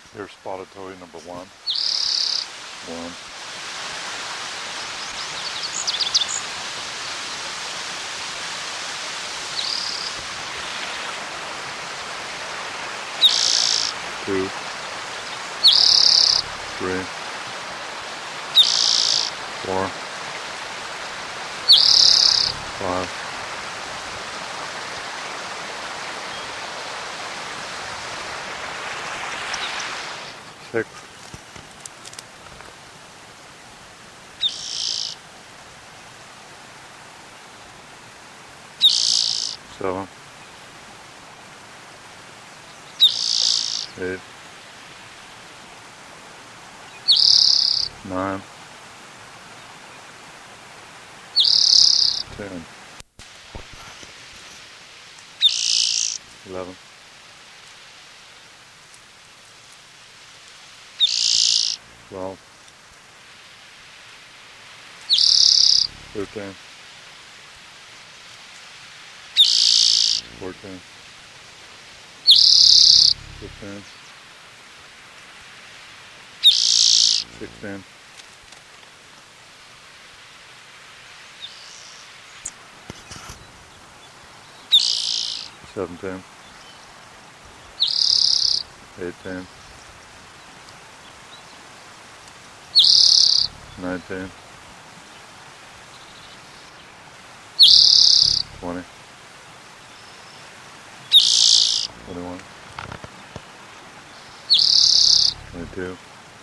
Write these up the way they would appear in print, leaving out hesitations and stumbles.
Here's spotted toady number one. One. Two. Three. Four. Five. Six. Seven. Eight. Nine. 10. 11. 12. 13. 14. 15. 16. 17. 18. 19. 20. 21. 22.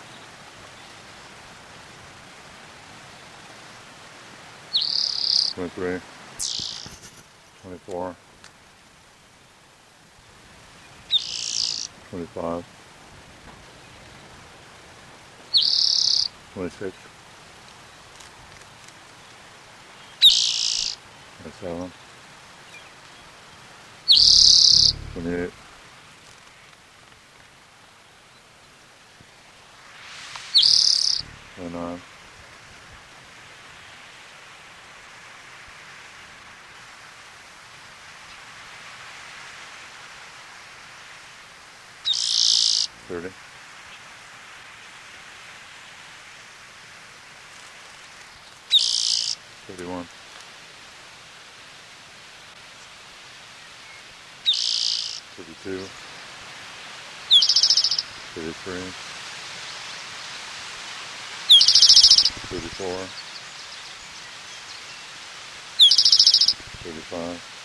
23. 24. 25. 26. 27. 28. 29. 30. 31. 32. 33. 34. 35.